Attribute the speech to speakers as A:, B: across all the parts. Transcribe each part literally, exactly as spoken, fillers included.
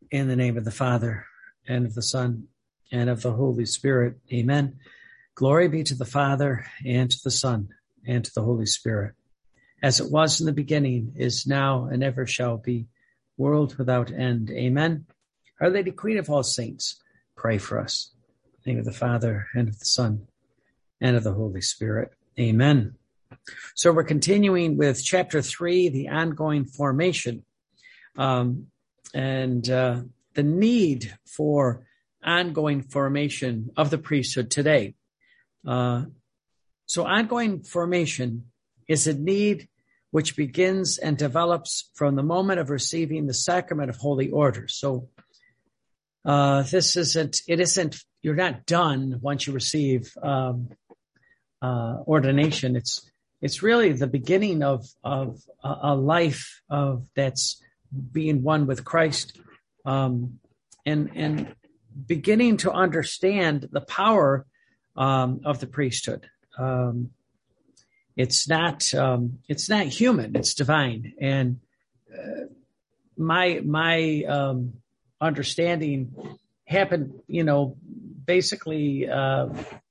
A: In the name of the Father, and of the Son, and of the Holy Spirit. Amen. Glory be to the Father, and to the Son, and to the Holy Spirit, as it was in the beginning, is now, and ever shall be, world without end. Amen. Our Lady, Queen of all saints, pray for us. In the name of the Father, and of the Son, and of the Holy Spirit. Amen. So we're continuing with chapter three, the ongoing formation, um, and uh, the need for ongoing formation of the priesthood today. Uh, so ongoing formation is a need which begins and develops from the moment of receiving the sacrament of holy orders. So uh, this isn't, it isn't, you're not done once you receive um, uh, ordination. It's It's really the beginning of, of a, a life of that's being one with Christ, um, and, and beginning to understand the power, um, of the priesthood. Um, it's not, um, it's not human, it's divine. And, uh, my, my, um, understanding happened, you know, basically, uh,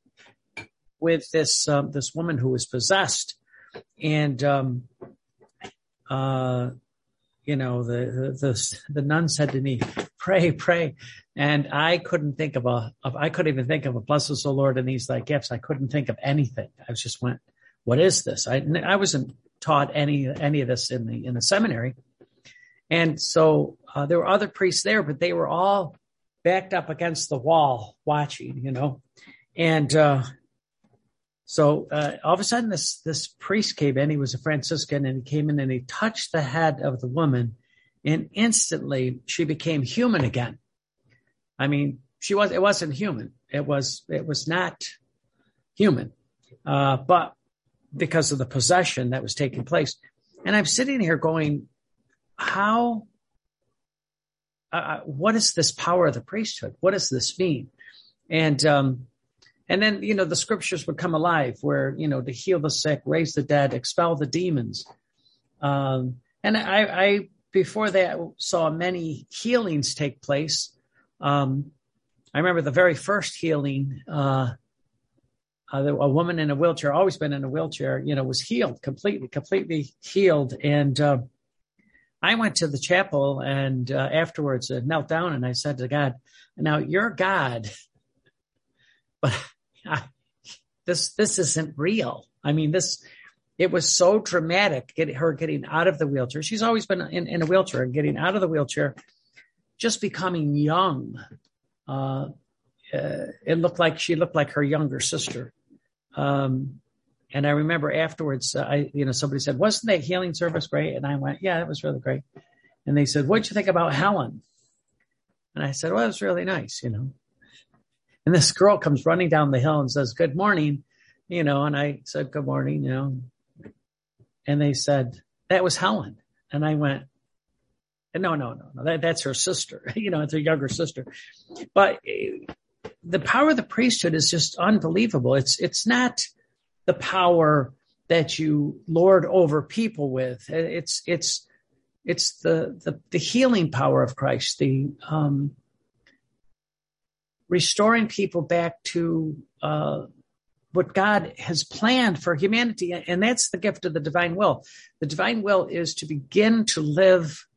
A: with this, um, this woman who was possessed, and, um, uh, you know, the, the, the, the nun said to me, pray, pray. And I couldn't think of a, of, I couldn't even think of a bless us, O Lord, and these thy gifts. I couldn't think of anything. I just went, what is this? I, I wasn't taught any, any of this in the, in the seminary. And so, uh, there were other priests there, but they were all backed up against the wall watching, you know, and, uh, So uh, all of a sudden, this this priest came in. He was a Franciscan, and he came in and he touched the head of the woman, and instantly she became human again. I mean, she was. It wasn't human. It was. It was not human, uh, but because of the possession that was taking place. And I'm sitting here going, how? Uh, what is this power of the priesthood? What does this mean? And um, And then, you know, the scriptures would come alive where, you know, to heal the sick, raise the dead, expel the demons. Um, and I, I, before that, saw many healings take place. Um, I remember the very first healing, uh, a woman in a wheelchair, always been in a wheelchair, you know, was healed completely, completely healed. And uh, I went to the chapel and uh, afterwards uh, knelt down and I said to God, now you're God, but This, this isn't real. I mean, this, it was so dramatic, get her getting out of the wheelchair. She's always been in, in a wheelchair and getting out of the wheelchair, just becoming young. Uh, uh, it looked like she looked like her younger sister. Um, and I remember afterwards, uh, I, you know, somebody said, wasn't that healing service great? And I went, yeah, it was really great. And they said, what'd you think about Helen? And I said, well, it was really nice, you know. And this girl comes running down the hill and says, good morning, you know, and I said, good morning, you know, and they said, that was Helen. And I went, no, no, no, no, that, that's her sister, you know, it's her younger sister. But the power of the priesthood is just unbelievable. It's, it's not the power that you lord over people with. It's, it's, it's the, the, the healing power of Christ, the, um, restoring people back to uh, what God has planned for humanity. And that's the gift of the divine will. The divine will is to begin to live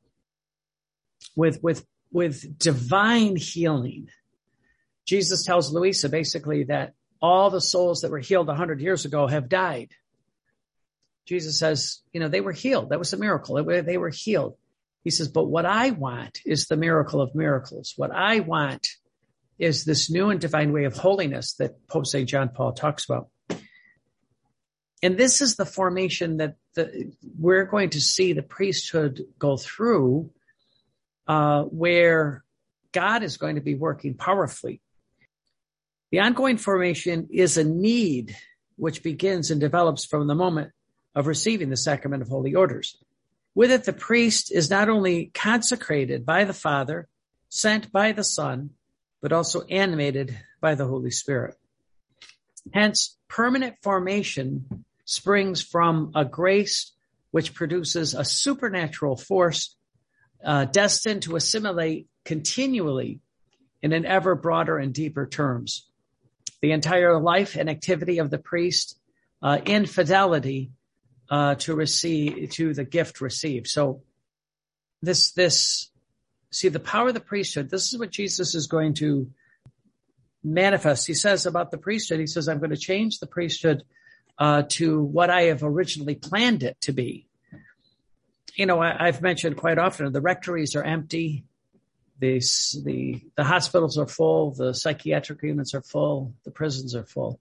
A: with, with, with divine healing. Jesus tells Louisa basically that all the souls that were healed a hundred years ago have died. Jesus says, you know, they were healed. That was a miracle. They were healed. He says, but what I want is the miracle of miracles. What I want is this new and divine way of holiness that Pope Saint John Paul talks about. And this is the formation that the, we're going to see the priesthood go through, uh, where God is going to be working powerfully. The ongoing formation is a need which begins and develops from the moment of receiving the sacrament of holy orders. With it, the priest is not only consecrated by the Father, sent by the Son, but also animated by the Holy Spirit. Hence, permanent formation springs from a grace which produces a supernatural force uh, destined to assimilate continually in an ever broader and deeper terms. The entire life and activity of the priest uh, in fidelity uh, to receive, to the gift received. So this, this, see the power of the priesthood, this is what Jesus is going to manifest. He says about the priesthood, he says, I'm going to change the priesthood uh, to what I have originally planned it to be. You know, I, I've mentioned quite often, the rectories are empty. The, the, the hospitals are full. The psychiatric units are full. The prisons are full.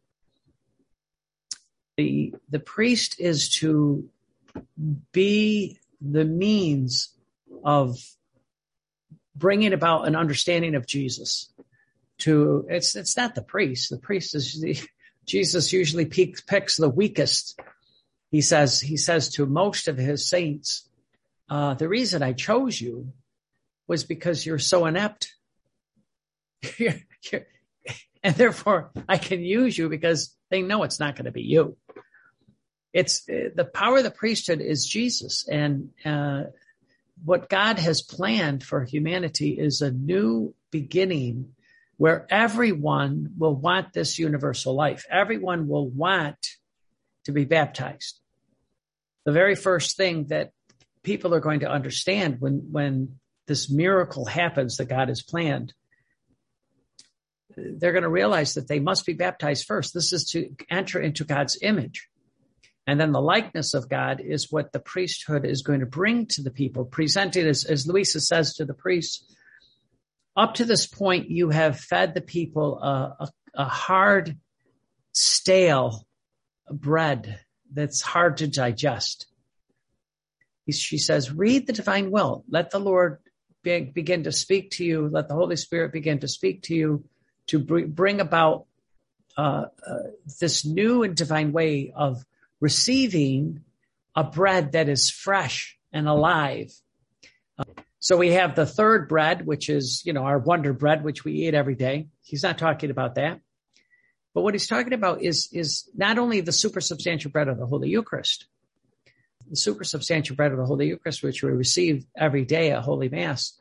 A: The, the priest is to be the means of bringing about an understanding of Jesus. To it's it's not the priest. The priest is the, Jesus usually picks, picks the weakest. He says he says to most of his saints, uh, the reason I chose you was because you're so inept, you're, you're, and therefore I can use you because they know it's not going to be you. It's the power of the priesthood is Jesus, and uh, what God has planned for humanity is a new beginning where everyone will want this universal life. Everyone will want to be baptized. The very first thing that people are going to understand when, when this miracle happens that God has planned, they're going to realize that they must be baptized first. This is to enter into God's image. And then the likeness of God is what the priesthood is going to bring to the people, presented as, as Luisa says to the priests, up to this point, you have fed the people a, a, a hard, stale bread that's hard to digest. She says, read the divine will. Let the Lord be, begin to speak to you. Let the Holy Spirit begin to speak to you to br- bring about uh, uh, this new and divine way of receiving a bread that is fresh and alive. Uh, so we have the third bread, which is, you know, our wonder bread, which we eat every day. He's not talking about that. But what he's talking about is, is not only the supersubstantial bread of the Holy Eucharist, the supersubstantial bread of the Holy Eucharist, which we receive every day at Holy Mass,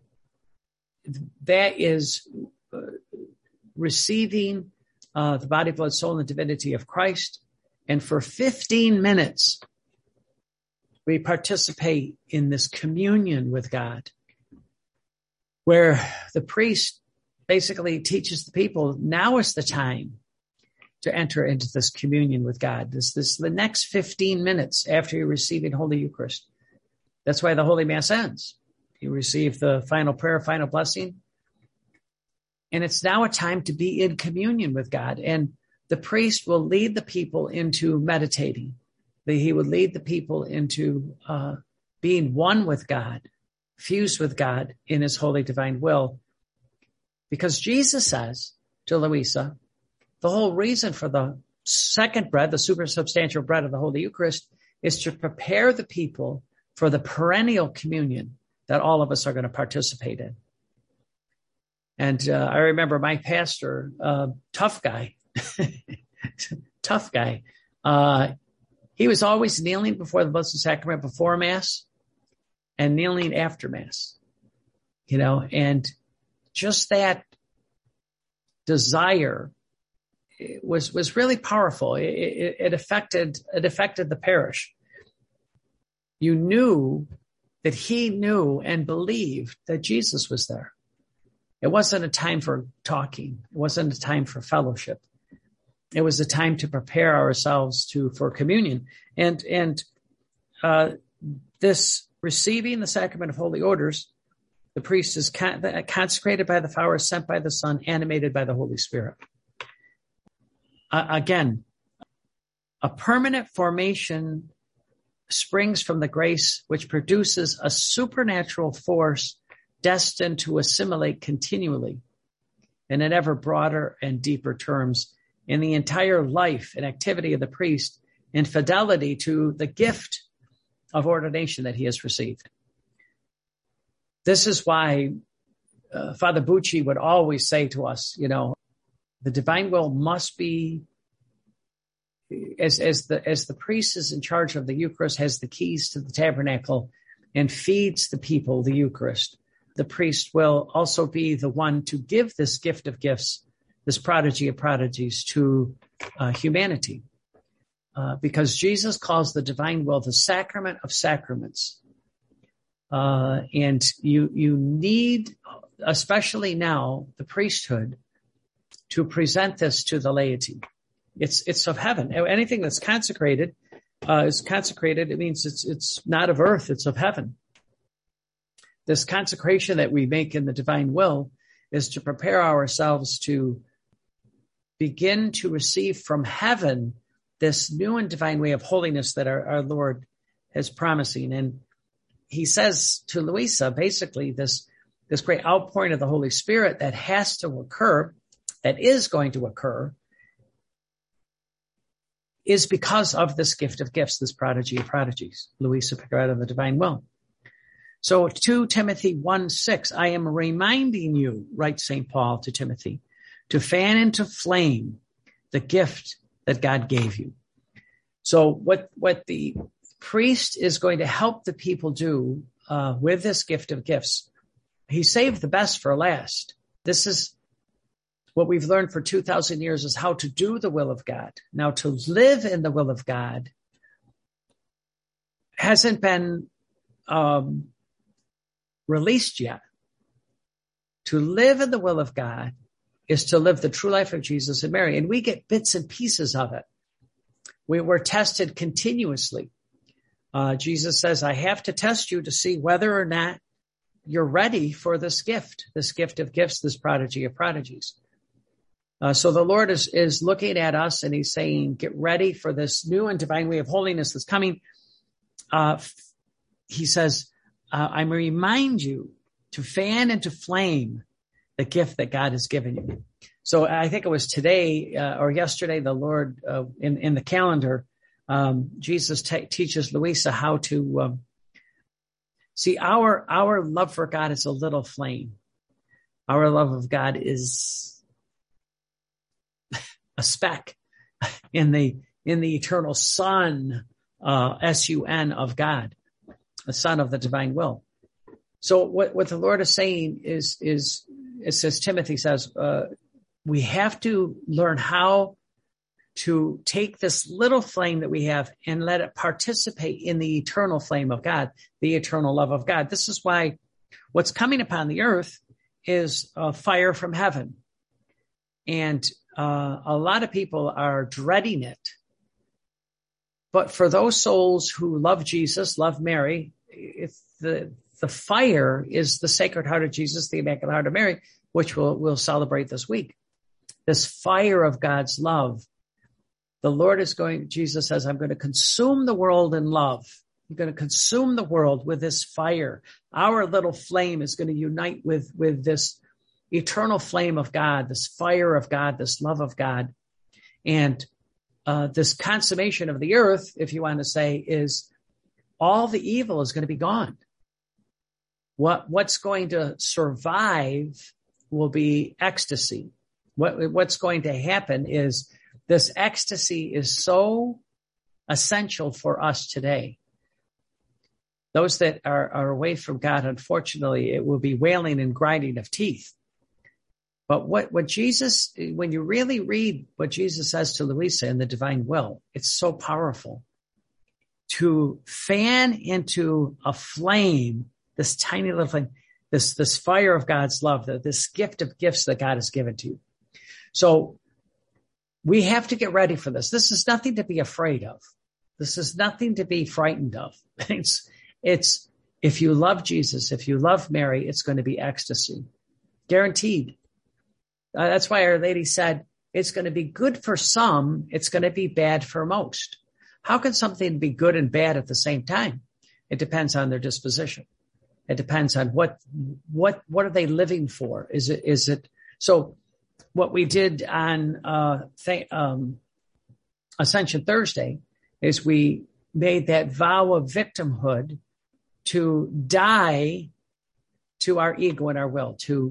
A: that is uh, receiving uh, the body, blood, soul, and divinity of Christ. And for fifteen minutes, we participate in this communion with God, where the priest basically teaches the people, now is the time to enter into this communion with God. This, this, the next fifteen minutes after you're receiving Holy Eucharist. That's why the Holy Mass ends. You receive the final prayer, final blessing. And it's now a time to be in communion with God. And the priest will lead the people into meditating. He would lead the people into uh, being one with God, fused with God in his holy divine will. Because Jesus says to Luisa, the whole reason for the second bread, the supersubstantial bread of the Holy Eucharist, is to prepare the people for the perennial communion that all of us are going to participate in. And uh, I remember my pastor, uh, tough guy, tough guy. Uh, he was always kneeling before the Blessed Sacrament before Mass and kneeling after Mass, you know, and just that desire was, was really powerful. It, it, it affected, it affected the parish. You knew that he knew and believed that Jesus was there. It wasn't a time for talking. It wasn't a time for fellowship. It was a time to prepare ourselves to, for communion. And, and, uh, this receiving the sacrament of holy orders, the priest is con- consecrated by the power sent by the Son, animated by the Holy Spirit. Uh, again, a permanent formation springs from the grace which produces a supernatural force destined to assimilate continually and in ever broader and deeper terms in the entire life and activity of the priest in fidelity to the gift of ordination that he has received. This is why uh, Father Bucci would always say to us, you know, the divine will must be, as, as the, as the priest is in charge of the Eucharist, has the keys to the tabernacle, and feeds the people the Eucharist. The priest will also be the one to give this gift of gifts, this prodigy of prodigies, to uh, humanity. Uh, because Jesus calls the divine will the sacrament of sacraments. Uh, and you, you need, especially now, the priesthood to present this to the laity. It's, it's of heaven. Anything that's consecrated, uh, is consecrated. It means it's, it's not of earth, it's of heaven. This consecration that we make in the divine will is to prepare ourselves to begin to receive from heaven this new and divine way of holiness that our, our Lord is promising. And he says to Luisa, basically, this, this great outpouring of the Holy Spirit that has to occur, that is going to occur, is because of this gift of gifts, this prodigy of prodigies, Luisa Picarreta of the divine will. So Second Timothy one six, I am reminding you, writes Saint Paul to Timothy, to fan into flame the gift that God gave you. So what, what the priest is going to help the people do uh, with this gift of gifts, he saved the best for last. This is what we've learned for two thousand years, is how to do the will of God. Now, to live in the will of God hasn't been um, released yet. To live in the will of God is to live the true life of Jesus and Mary. And we get bits and pieces of it. We were tested continuously. Uh, Jesus says, I have to test you to see whether or not you're ready for this gift, this gift of gifts, this prodigy of prodigies. Uh, so the Lord is, is looking at us and he's saying, get ready for this new and divine way of holiness that's coming. Uh, he says, uh, I remind you to fan into flame the gift that God has given you. So I think it was today uh, or yesterday, the Lord uh, in, in the calendar, um, Jesus te- teaches Luisa how to um, see our, our love for God is a little flame. Our love of God is a speck in the, in the eternal sun, uh, S U N of God, the Son of the divine will. So what, what the Lord is saying is, is, it says, Timothy says, uh, we have to learn how to take this little flame that we have and let it participate in the eternal flame of God, the eternal love of God. This is why what's coming upon the earth is a fire from heaven. And uh, a lot of people are dreading it. But for those souls who love Jesus, love Mary, if the the fire is the Sacred Heart of Jesus, the Immaculate Heart of Mary, which we'll, we'll celebrate this week. This fire of God's love. The Lord is going, Jesus says, I'm going to consume the world in love. I'm going to consume the world with this fire. Our little flame is going to unite with, with this eternal flame of God, this fire of God, this love of God. And uh, this consummation of the earth, if you want to say, is all the evil is going to be gone. What, what's going to survive will be ecstasy. What, what's going to happen is this ecstasy is so essential for us today. Those that are, are away from God, unfortunately, it will be wailing and grinding of teeth. But what, what Jesus, when you really read what Jesus says to Luisa in the divine will, it's so powerful. To fan into a flame, this tiny little flame, this, this fire of God's love, this gift of gifts that God has given to you. So we have to get ready for this. This is nothing to be afraid of. This is nothing to be frightened of. It's, it's, if you love Jesus, if you love Mary, it's going to be ecstasy. Guaranteed. Uh, that's why Our Lady said, it's going to be good for some, it's going to be bad for most. How can something be good and bad at the same time? It depends on their disposition. It depends on what, what, what are they living for? Is it, is it, so what we did on, uh, th- um, Ascension Thursday is we made that vow of victimhood to die to our ego and our will, to,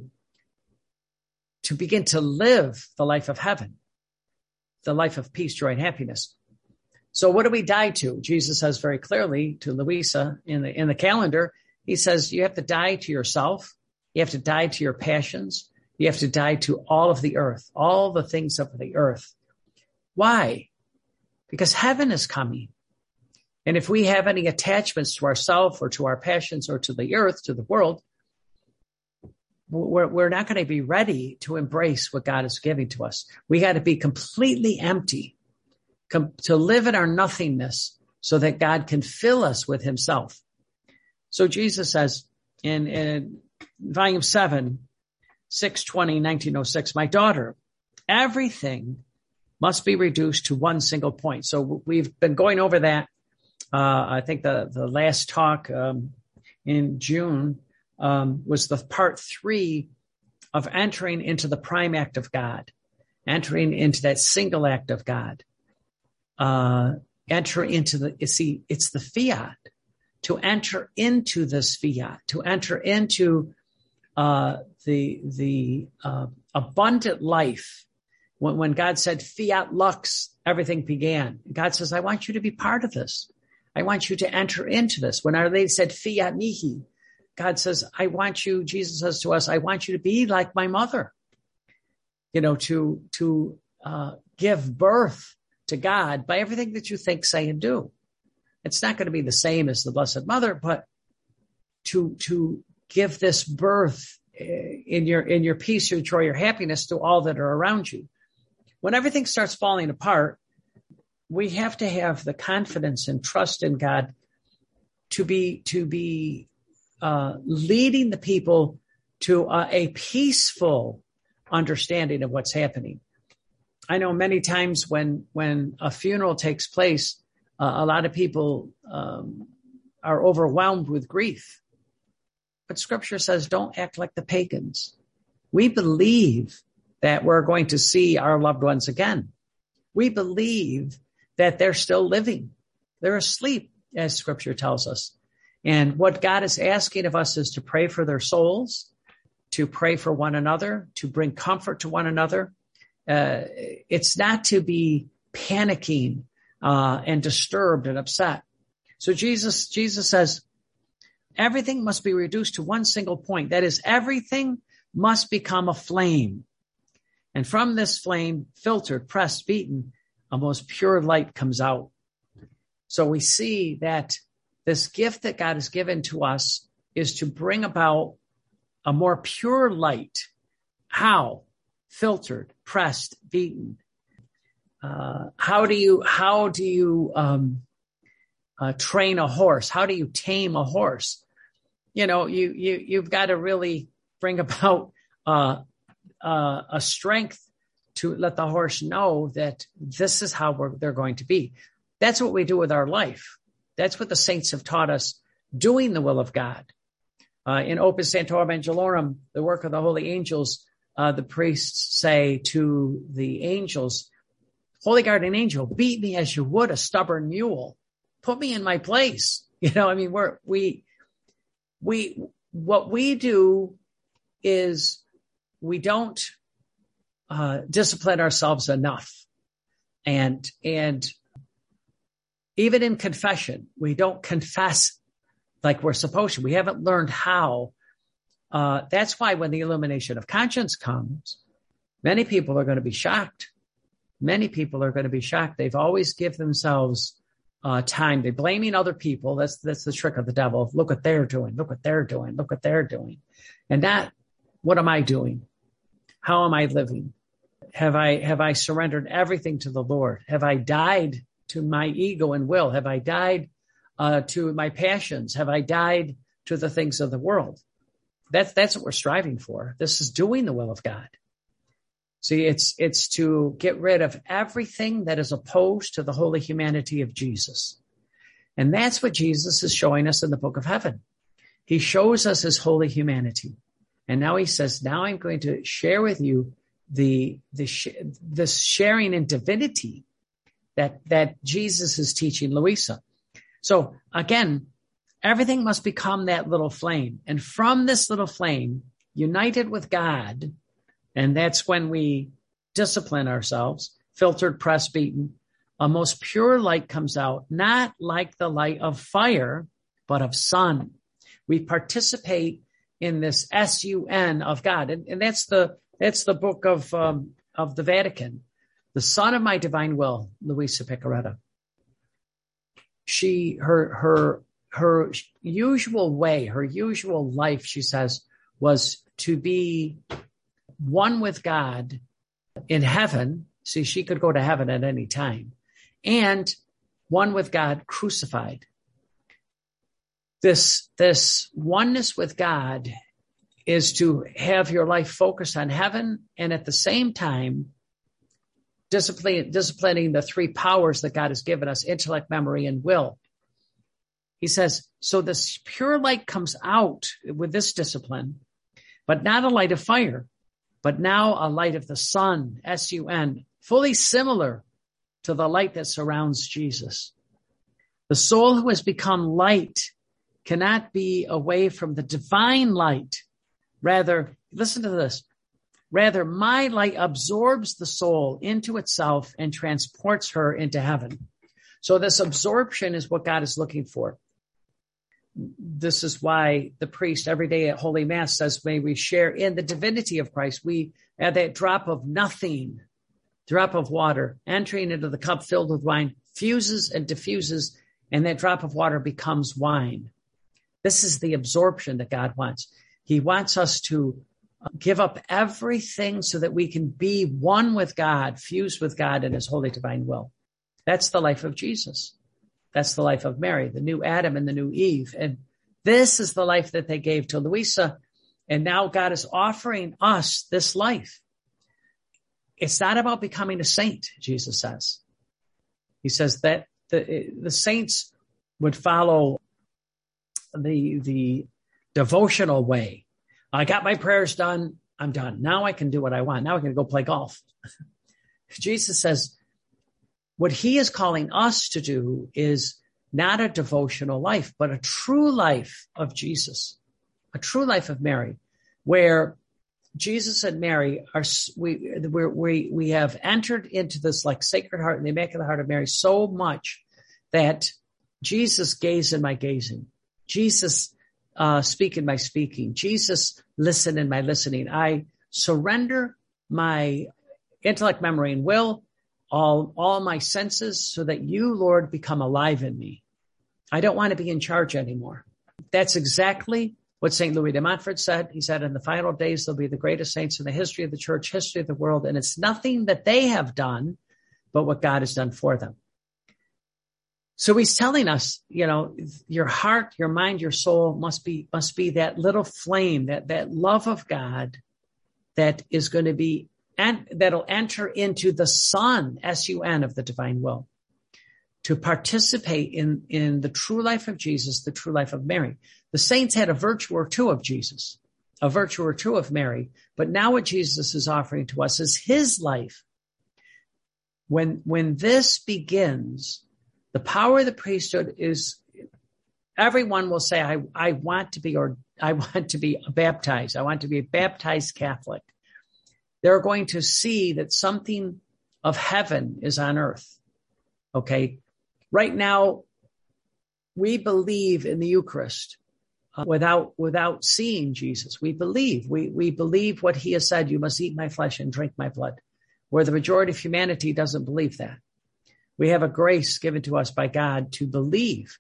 A: to begin to live the life of heaven, the life of peace, joy, and happiness. So what do we die to? Jesus says very clearly to Louisa in the, in the calendar, he says, you have to die to yourself. You have to die to your passions. You have to die to all of the earth, all the things of the earth. Why? Because heaven is coming. And if we have any attachments to ourselves or to our passions or to the earth, to the world, we're, we're not going to be ready to embrace what God is giving to us. We got to be completely empty, com- to live in our nothingness so that God can fill us with himself. So Jesus says in, in volume seven, six twenty, nineteen oh six, my daughter, everything must be reduced to one single point. So we've been going over that. Uh, I think the, the last talk um, in June um, was the part three of entering into the prime act of God, entering into that single act of God. Uh, enter into the, you see, it's the fiat. To enter into this fiat, to enter into uh, the the uh, abundant life. When, when God said fiat lux, everything began. God says, I want you to be part of this. I want you to enter into this. When Our Lady said fiat mihi, God says, I want you, Jesus says to us, I want you to be like my mother. You know, to, to uh, give birth to God by everything that you think, say, and do. It's not going to be the same as the Blessed Mother, but to, to give this birth in your, in your peace, your joy, your happiness to all that are around you. When everything starts falling apart, we have to have the confidence and trust in God to be, to be, uh, leading the people to uh, a peaceful understanding of what's happening. I know many times when, when a funeral takes place, Uh, a lot of people um, are overwhelmed with grief. But Scripture says, don't act like the pagans. We believe that we're going to see our loved ones again. We believe that they're still living. They're asleep, as Scripture tells us. And what God is asking of us is to pray for their souls, to pray for one another, to bring comfort to one another. Uh, it's not to be panicking Uh, and disturbed and upset. So Jesus, Jesus says, everything must be reduced to one single point. That is, everything must become a flame. And from this flame, filtered, pressed, beaten, a most pure light comes out. So we see that this gift that God has given to us is to bring about a more pure light. How? Filtered, pressed, beaten. Uh, how do you, how do you, um, uh, train a horse? How do you tame a horse? You know, you, you, you've got to really bring about, uh, uh, a strength to let the horse know that this is how we're, they're going to be. That's what we do with our life. That's what the saints have taught us, doing the will of God. Uh, in Opus Sanctorum Angelorum, the work of the holy angels, uh, the priests say to the angels, Holy guardian angel, beat me as you would a stubborn mule. Put me in my place. You know, I mean, we're, we, we, what we do is we don't, uh, discipline ourselves enough. And, and even in confession, we don't confess like we're supposed to. We haven't learned how. Uh, that's why when the illumination of conscience comes, many people are going to be shocked. Many people are going to be shocked. They've always give themselves uh, time. They're blaming other people. That's that's the trick of the devil. Look what they're doing. Look what they're doing. Look what they're doing. And that, what am I doing? How am I living? Have I have I surrendered everything to the Lord? Have I died to my ego and will? Have I died uh, to my passions? Have I died to the things of the world? That's that's what we're striving for. This is doing the will of God. See, it's, it's to get rid of everything that is opposed to the holy humanity of Jesus. And that's what Jesus is showing us in the book of heaven. He shows us his holy humanity. And now he says, now I'm going to share with you the, the, the sharing in divinity that, that Jesus is teaching Louisa. So again, everything must become that little flame. And from this little flame, united with God, and that's when we discipline ourselves, filtered, pressed, beaten, A most pure light comes out, not like the light of fire, but of sun. We participate in this S U N of God. And, and that's the, that's the book of, um, of the Vatican. The Son of my divine will, Luisa Piccarreta. She, her, her, her usual way, her usual life, she says, was to be one with God in heaven. See, she could go to heaven at any time, and one with God crucified. This, this oneness with God is to have your life focused on heaven, and at the same time, discipline, disciplining the three powers that God has given us: intellect, memory, and will. He says, so this pure light comes out with this discipline, but not a light of fire, but now a light of the sun, S U N, fully similar to the light that surrounds Jesus. The soul who has become light cannot be away from the divine light. Rather, listen to this. Rather, my light absorbs the soul into itself and transports her into heaven. So this absorption is what God is looking for. This is why the priest every day at Holy Mass says, may we share in the divinity of Christ. We add that drop of nothing, drop of water, entering into the cup filled with wine, fuses and diffuses, and that drop of water becomes wine. This is the absorption that God wants. He wants us to give up everything so that we can be one with God, fused with God in his holy divine will. That's the life of Jesus. That's the life of Mary, the new Adam and the new Eve. And this is the life that they gave to Luisa. And now God is offering us this life. It's not about becoming a saint, Jesus says. He says that the, the saints would follow the, the devotional way. I got my prayers done. I'm done. Now I can do what I want. Now I can go play golf. Jesus says, what he is calling us to do is not a devotional life, but a true life of Jesus, a true life of Mary, where Jesus and Mary are, we, we, we have entered into this like Sacred Heart and the Immaculate Heart of Mary so much that Jesus gaze in my gazing, Jesus uh, speak in my speaking, Jesus listen in my listening. I surrender my intellect, memory, and will, all, all my senses, so that you, Lord, become alive in me. I don't want to be in charge anymore. That's exactly what Saint Louis de Montfort said. He said, in the final days, there'll be the greatest saints in the history of the church, history of the world. And it's nothing that they have done, but what God has done for them. So he's telling us, you know, your heart, your mind, your soul must be, must be that little flame, that, that love of God that is going to be, and that'll enter into the sun, S U N, of the divine will, to participate in, in the true life of Jesus, the true life of Mary. The saints had a virtue or two of Jesus, a virtue or two of Mary, but now what Jesus is offering to us is his life. When, when this begins, the power of the priesthood is, everyone will say, I, I want to be, or I want to be baptized. I want to be a baptized Catholic. They're going to see that something of heaven is on earth. Okay. Right now, we believe in the Eucharist uh, without, without seeing Jesus. We believe, we, we believe what he has said, you must eat my flesh and drink my blood, where the majority of humanity doesn't believe that. We have a grace given to us by God to believe.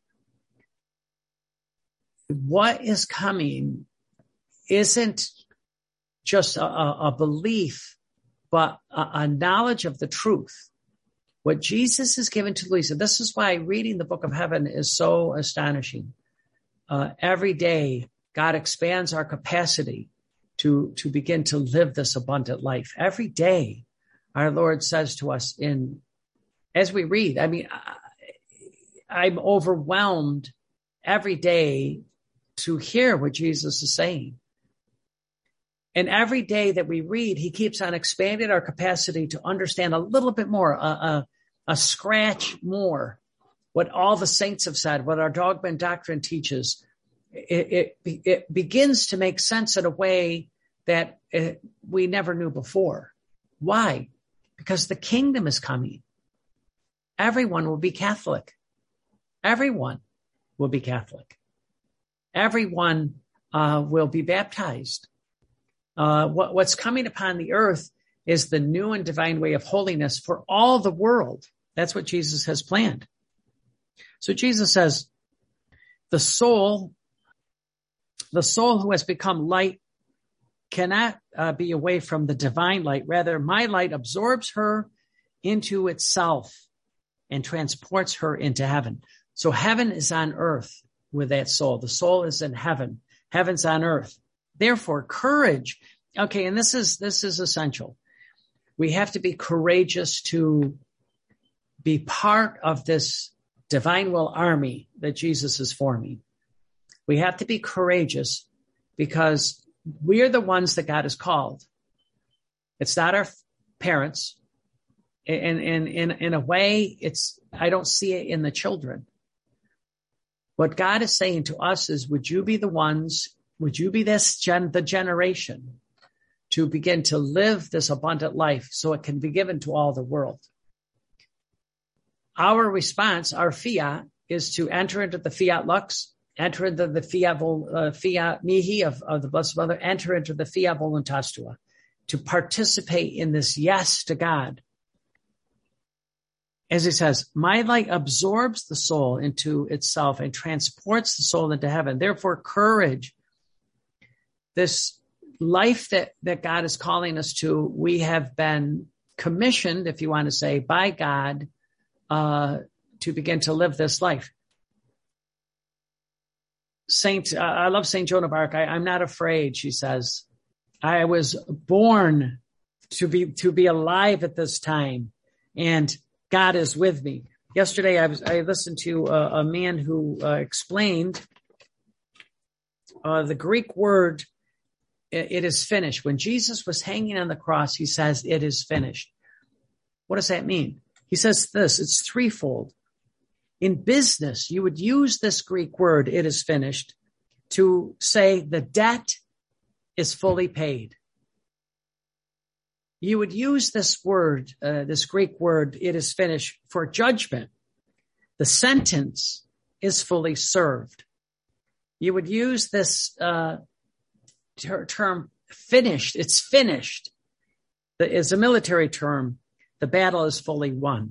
A: What is coming isn't just a, a belief, but a, a knowledge of the truth. What Jesus has given to Luisa. This is why reading the Book of Heaven is so astonishing. Uh, every day, God expands our capacity to, to begin to live this abundant life. Every day, our Lord says to us in, as we read, I mean, I, I'm overwhelmed every day to hear what Jesus is saying. And every day that we read, he keeps on expanding our capacity to understand a little bit more, a, a, a scratch more, what all the saints have said, what our dogma and doctrine teaches. It, it, it begins to make sense in a way that it, we never knew before. Why? Because the kingdom is coming. everyone will be Catholic. Everyone will be Catholic. Everyone uh, will be baptized. Uh, what, what's coming upon the earth is the new and divine way of holiness for all the world. That's what Jesus has planned. So Jesus says, the soul, the soul who has become light cannot uh, be away from the divine light. Rather, my light absorbs her into itself and transports her into heaven. So heaven is on earth with that soul. The soul is in heaven. Heaven's on earth. Therefore, courage. Okay, and this is, this is essential. We have to be courageous to be part of this divine will army that Jesus is forming. We have to be courageous because we are the ones that God has called. It's not our parents. And in, in, in a way, it's, I don't see it in the children. What God is saying to us is, would you be the ones, would you be this gen, the generation to begin to live this abundant life so it can be given to all the world? Our response, our fiat, is to enter into the fiat lux, enter into the fiat, uh, fiat mihi of, of the Blessed Mother, enter into the fiat voluntas tua, to participate in this yes to God. As he says, my light absorbs the soul into itself and transports the soul into heaven. Therefore, courage, this life that, that God is calling us to, we have been commissioned, if you want to say, by God, uh, to begin to live this life. Saint, uh, I love Saint Joan of Arc. I, I'm not afraid, she says. I was born to be, to be alive at this time, and God is with me. Yesterday, I was, I listened to a, a man who uh, explained uh, the Greek word, it, it is finished. When Jesus was hanging on the cross, he says, it is finished. What does that mean? He says this, it's threefold. In business, you would use this Greek word, it is finished, to say the debt is fully paid. You would use this word, uh, this Greek word, it is finished, for judgment. The sentence is fully served. You would use this uh, ter- term finished, it's finished. That is a military term. The battle is fully won.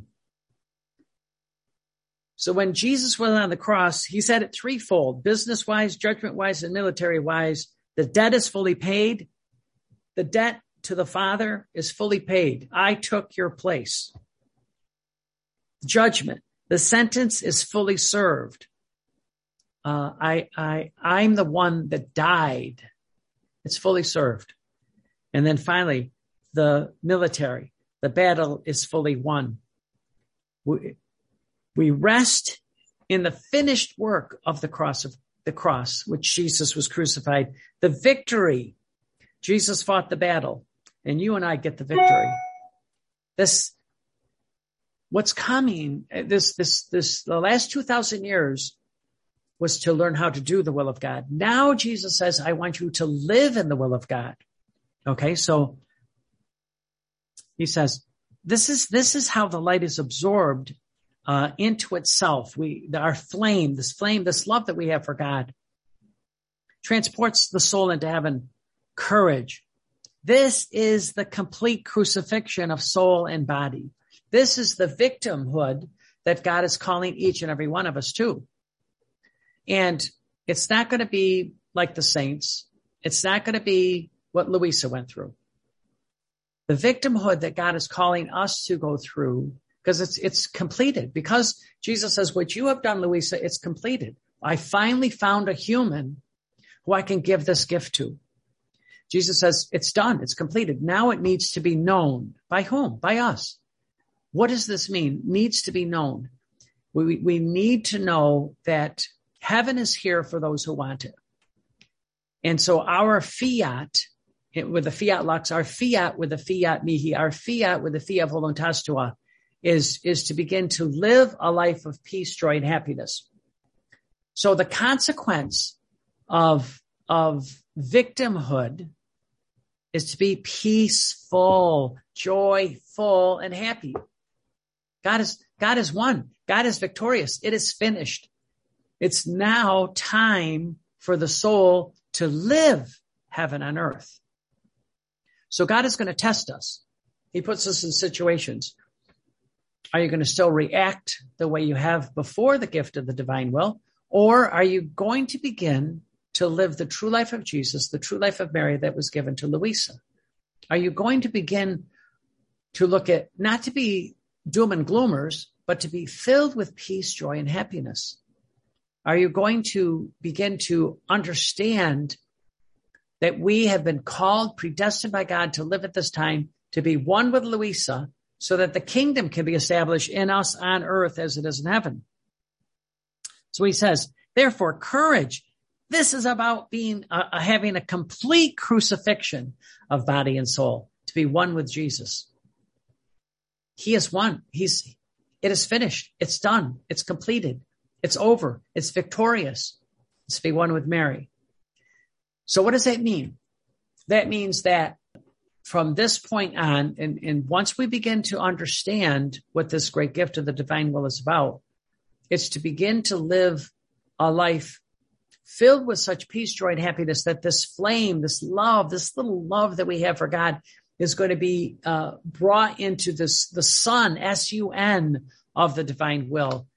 A: So when Jesus was on the cross, he said it threefold, business-wise, judgment-wise, and military-wise. The debt is fully paid. The debt to the Father is fully paid. I took your place. Judgment. The sentence is fully served. Uh, I, I, I'm the one that died. It's fully served. And then finally, the military. The battle is fully won. We, we rest in the finished work of the cross of the cross, which Jesus was crucified. The victory. Jesus fought the battle, and you and I get the victory. This, what's coming, this, this, this, the last two thousand years was to learn how to do the will of God. Now Jesus says, I want you to live in the will of God. Okay. So he says, this is, this is how the light is absorbed, uh, into itself. We, our flame, this flame, this love that we have for God transports the soul into heaven. Courage. This is the complete crucifixion of soul and body. This is the victimhood that God is calling each and every one of us to. And it's not going to be like the saints. It's not going to be what Louisa went through. The victimhood that God is calling us to go through, because it's, it's completed. Because Jesus says, what you have done, Louisa, it's completed. I finally found a human who I can give this gift to. Jesus says, it's done. It's completed. Now it needs to be known. By whom? By us. What does this mean? Needs to be known. We, we need to know that heaven is here for those who want it. And so our fiat, with the fiat lux, our fiat with the fiat mihi, our fiat with the fiat voluntas tua, is, is to begin to live a life of peace, joy, and happiness. So the consequence of, of victimhood is to be peaceful, joyful, and happy. God is, God is won. God is victorious. It is finished. It's now time for the soul to live heaven on earth. So God is going to test us. He puts us in situations. Are you going to still react the way you have before the gift of the divine will? Or are you going to begin to live the true life of Jesus, the true life of Mary that was given to Louisa? Are you going to begin to look at, not to be doom and gloomers, but to be filled with peace, joy, and happiness? Are you going to begin to understand that we have been called, predestined by God to live at this time, to be one with Louisa, so that the kingdom can be established in us on earth as it is in heaven? So he says, therefore, courage. This is about being, uh, having a complete crucifixion of body and soul, to be one with Jesus. He is one. He's, it is finished. It's done. It's completed. It's over. It's victorious. It's to be one with Mary. So what does that mean? That means that from this point on, and, and once we begin to understand what this great gift of the divine will is about, it's to begin to live a life filled with such peace, joy, and happiness that this flame, this love, this little love that we have for God is going to be uh, brought into this, the sun, S U N, of the divine will,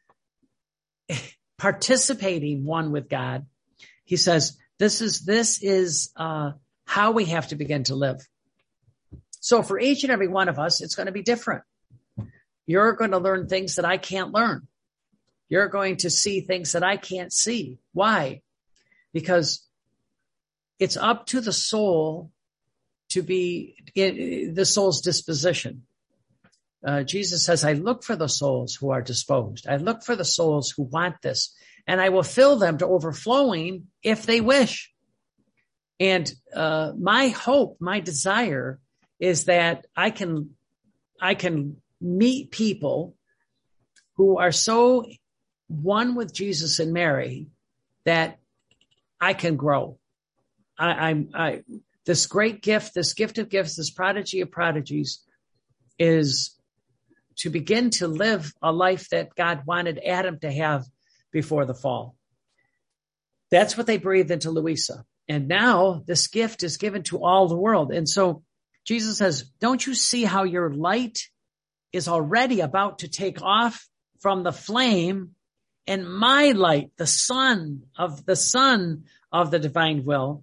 A: participating one with God. He says, this is, this is uh, how we have to begin to live. So for each and every one of us, it's going to be different. You're going to learn things that I can't learn. You're going to see things that I can't see. Why? Because it's up to the soul to be in the soul's disposition. Uh, Jesus says, I look for the souls who are disposed. I look for the souls who want this, and I will fill them to overflowing if they wish. And uh, my hope, my desire is that I can, I can meet people who are so one with Jesus and Mary that I can grow. I, I'm, I, this great gift, this gift of gifts, this prodigy of prodigies is to begin to live a life that God wanted Adam to have before the fall. That's what they breathed into Louisa. And now this gift is given to all the world. And so Jesus says, don't you see how your light is already about to take off from the flame, and my light, the sun of the sun of the divine will,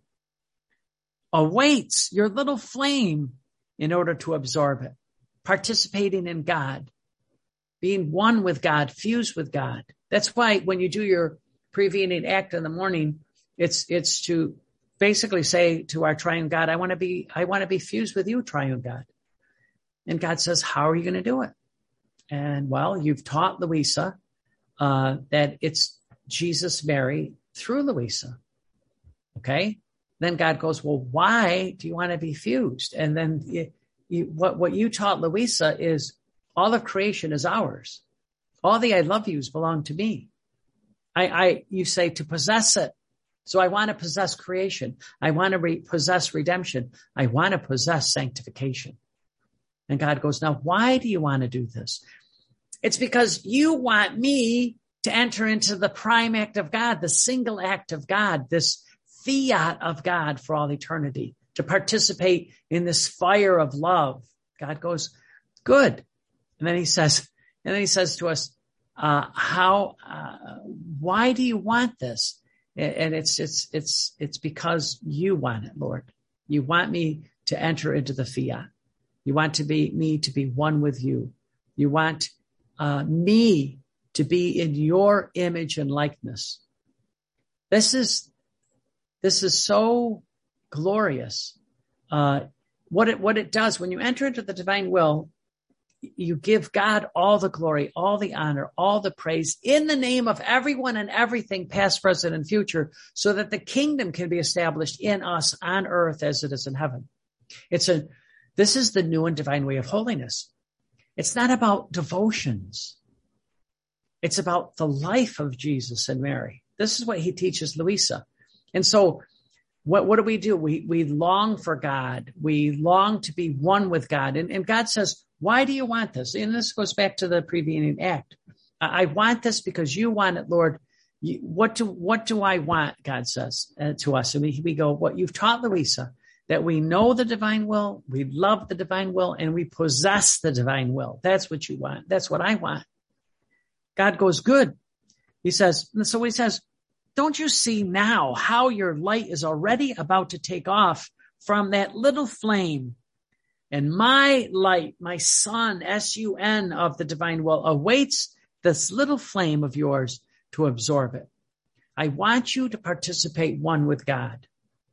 A: awaits your little flame in order to absorb it, participating in God, being one with God, fused with God. That's why when you do your prevening act in the morning, it's, it's to basically say to our triune God, I want to be, I want to be fused with you, triune God. And God says, how are you going to do it? And well, you've taught Louisa, uh, that it's Jesus, Mary through Louisa. Okay. Then God goes, well, why do you want to be fused? And then you, you, what, what you taught Louisa is all of creation is ours. All the I love yous belong to me. I, I, you say to possess it. So I want to possess creation. I want to re- possess redemption. I want to possess sanctification. And God goes, now, why do you want to do this? It's because you want me to enter into the prime act of God, the single act of God, this fiat of God for all eternity, to participate in this fire of love. God goes, good. And then he says, and then he says to us, uh, how, uh, why do you want this? And it's, it's, it's, it's because you want it, Lord. You want me to enter into the fiat. You want to be me to be one with you. You want, uh, me to be in your image and likeness. This is, this is so glorious. Uh, what it, what it does when you enter into the divine will, you give God all the glory, all the honor, all the praise in the name of everyone and everything, past, present, and future, so that the kingdom can be established in us on earth as it is in heaven. It's a, this is the new and divine way of holiness. It's not about devotions. It's about the life of Jesus and Mary. This is what he teaches Louisa. And so what, what do we do? We, we long for God. We long to be one with God. And, and God says, Why do you want this? And this goes back to the prevenient act. I want this because you want it, Lord. You, what do what do I want? God says uh, to us, and we we go. What you've taught Louisa, that we know the divine will, we love the divine will, and we possess the divine will. That's what you want. That's what I want. God goes, good. He says, and so he says, don't you see now how your light is already about to take off from that little flame? And my light, my sun, S U N of the divine will, awaits this little flame of yours to absorb it. I want you to participate one with God.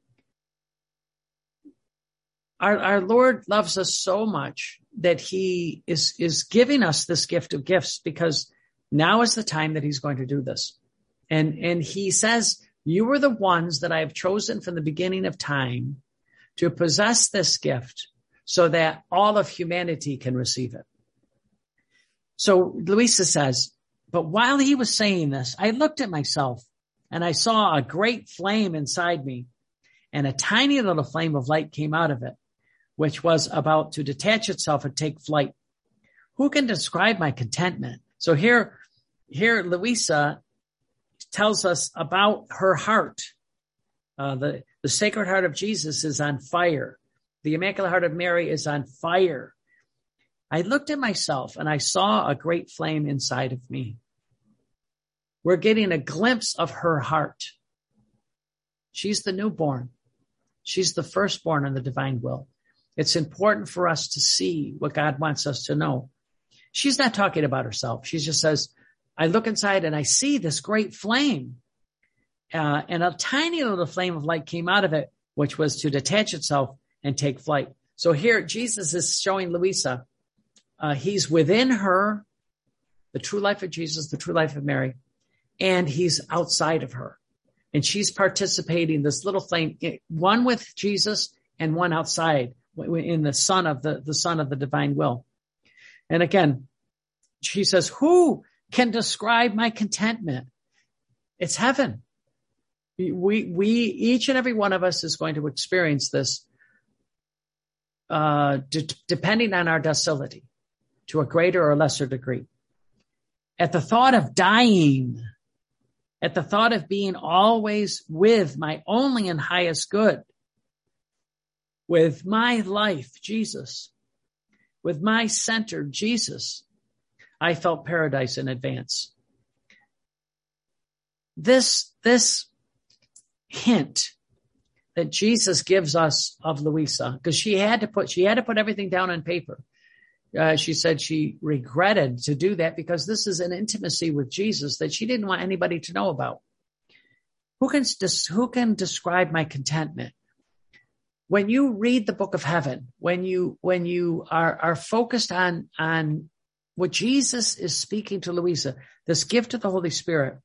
A: Our, our Lord loves us so much that he is, is giving us this gift of gifts, because now is the time that he's going to do this. And, and he says, you are the ones that I have chosen from the beginning of time to possess this gift so that all of humanity can receive it. So Louisa says, but while he was saying this, I looked at myself and I saw a great flame inside me, and a tiny little flame of light came out of it, which was about to detach itself and take flight. Who can describe my contentment? So here, here Louisa tells us about her heart. Uh, the, the Sacred Heart of Jesus is on fire. The Immaculate Heart of Mary is on fire. I looked at myself and I saw a great flame inside of me. We're getting a glimpse of her heart. She's the newborn. She's the firstborn in the divine will. It's important for us to see what God wants us to know. She's not talking about herself. She just says, I look inside and I see this great flame. Uh, and a tiny little flame of light came out of it, which was to detach itself and take flight. So here, Jesus is showing Louisa, uh, he's within her, the true life of Jesus, the true life of Mary, and he's outside of her. And she's participating, this little flame, one with Jesus and one outside in the son of the, the son of the divine will. And again, she says, who can describe my contentment? It's heaven. We, we, each and every one of us is going to experience this, uh, de- depending on our docility to a greater or lesser degree. At the thought of dying, at the thought of being always with my only and highest good, with my life, Jesus, with my center, Jesus, I felt paradise in advance. This, this hint that Jesus gives us of Louisa, because she had to put, she had to put everything down on paper. Uh, she said she regretted to do that because this is an intimacy with Jesus that she didn't want anybody to know about. Who can, who can describe my contentment? When you read the book of heaven, when you, when you are, are focused on, on what Jesus is speaking to Louisa, this gift of the Holy Spirit,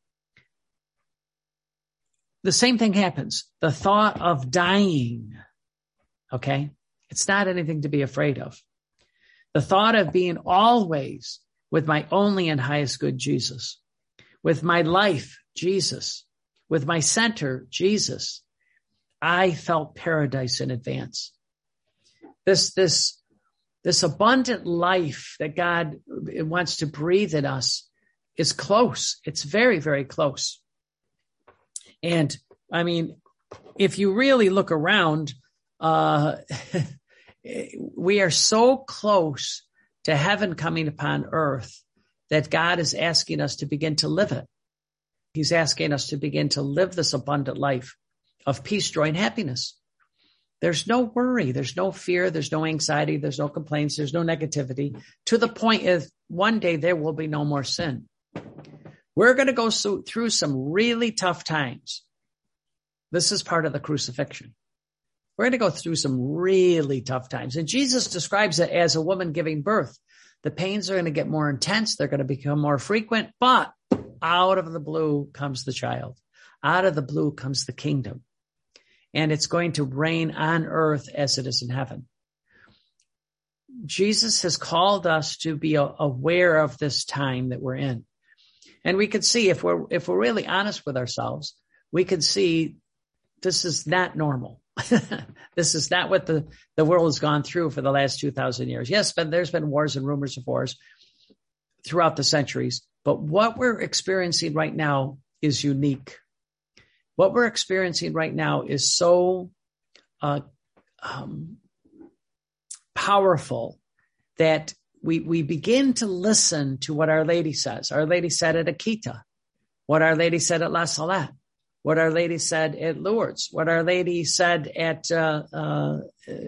A: the same thing happens. The thought of dying, okay? It's not anything to be afraid of. The thought of being always with my only and highest good, Jesus, with my life, Jesus, with my center, Jesus, I felt paradise in advance. This, this, this abundant life that God wants to breathe in us is close. It's very, very close. And I mean, if you really look around, uh, we are so close to heaven coming upon earth that God is asking us to begin to live it. He's asking us to begin to live this abundant life of peace, joy, and happiness. There's no worry. There's no fear. There's no anxiety. There's no complaints. There's no negativity, to the point of one day there will be no more sin. We're going to go through some really tough times. This is part of the crucifixion. We're going to go through some really tough times. And Jesus describes it as a woman giving birth. The pains are going to get more intense. They're going to become more frequent, but out of the blue comes the child. Out of the blue comes the kingdom. And it's going to reign on earth as it is in heaven. Jesus has called us to be aware of this time that we're in. And we could see, if we're, if we're really honest with ourselves, we could see this is not normal. This is not what the, the world has gone through for the last two thousand years. Yes, but there's been wars and rumors of wars throughout the centuries. But what we're experiencing right now is unique. What we're experiencing right now is so uh, um, powerful that we we begin to listen to what Our Lady says. Our Lady said at Akita, what Our Lady said at La Salette, what Our Lady said at Lourdes, what Our Lady said at uh, uh,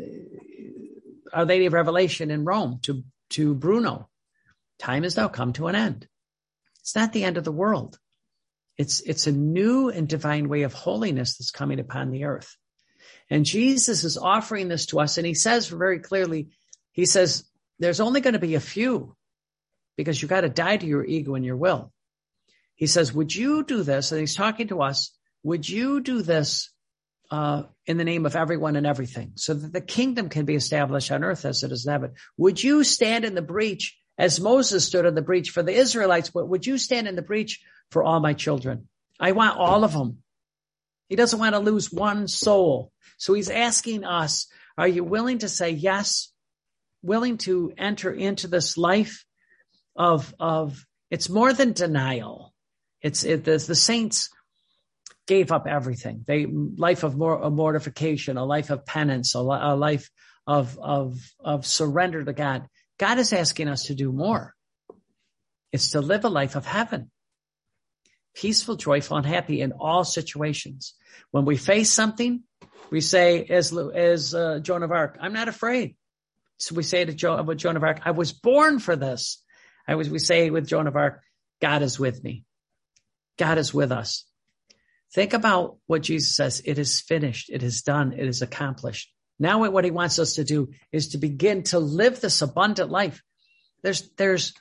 A: Our Lady of Revelation in Rome to, to Bruno. Time has now come to an end. It's not the end of the world. It's, it's a new and divine way of holiness that's coming upon the earth. And Jesus is offering this to us. And he says very clearly, he says, there's only going to be a few because you got to die to your ego and your will. He says, would you do this? And he's talking to us. Would you do this uh, in the name of everyone and everything so that the kingdom can be established on earth as it is in heaven? Would you stand in the breach as Moses stood in the breach for the Israelites? But would you stand in the breach for all my children? I want all of them. He doesn't want to lose one soul. So he's asking us, are you willing to say yes? Willing to enter into this life of, of, it's more than denial. It's, it, the, the saints gave up everything. They, life of more, of mortification, a life of penance, a, a life of, of, of surrender to God. God is asking us to do more. It's to live a life of heaven. Peaceful, joyful, and happy in all situations. When we face something, we say, as, as uh, Joan of Arc, I'm not afraid. So we say to jo- with Joan of Arc, I was born for this. I was, we say with Joan of Arc, God is with me. God is with us. Think about what Jesus says. It is finished. It is done. It is accomplished. Now what he wants us to do is to begin to live this abundant life. There's, there's,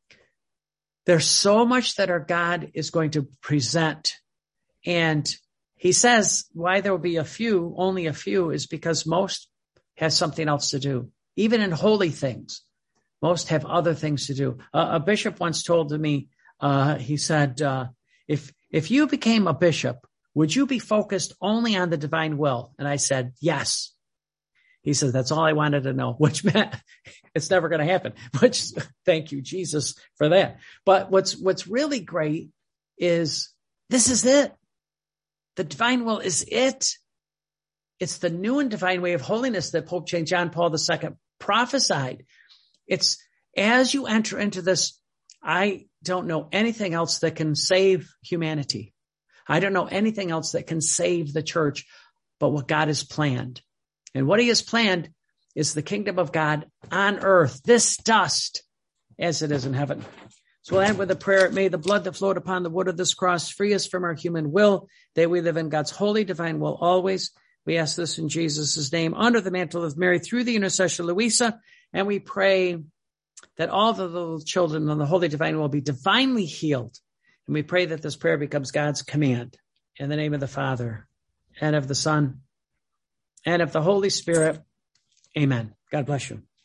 A: there's so much that our God is going to present. And he says why there will be a few, only a few, is because most have something else to do. Even in holy things, most have other things to do. Uh, a bishop once told me, uh, he said, uh, if, if you became a bishop, would you be focused only on the divine will? And I said, yes. He said, that's all I wanted to know, which meant it's never going to happen, which thank you, Jesus, for that. But what's, what's really great is this is it. The divine will is it. It's the new and divine way of holiness that Pope Saint John Paul the Second prophesied. It's as you enter into this, I don't know anything else that can save humanity. I don't know anything else that can save the church but what God has planned. And what he has planned is the kingdom of God on earth, this dust as it is in heaven. So we'll end with a prayer. May the blood that flowed upon the wood of this cross free us from our human will, that we live in God's holy divine will always. We ask this in Jesus' name, under the mantle of Mary, through the intercession of Luisa, and we pray that all the little children on the holy divine will be divinely healed. And we pray that this prayer becomes God's command. In the name of the Father, and of the Son, and of the Holy Spirit. Amen. God bless you.